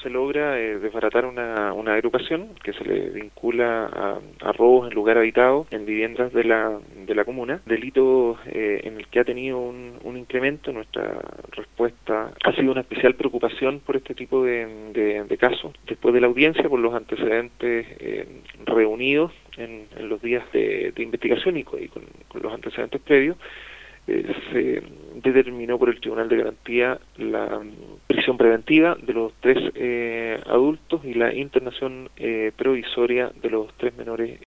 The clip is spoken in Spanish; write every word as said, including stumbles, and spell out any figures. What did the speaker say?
se logra eh, desbaratar una, una agrupación que se le vincula a, a robos en lugar habitado en viviendas de la, de la comuna, delito eh, en el que ha tenido un, un incremento. Nuestra respuesta ha sido una especial preocupación por este tipo de, de, de casos, después de la audiencia, por los antecedentes eh, reunidos en, en los días de, de investigación y con, y con, con los antecedentes previos. Eh, se determinó por el Tribunal de Garantía la prisión preventiva de los tres eh, adultos y la internación eh, provisoria de los tres menores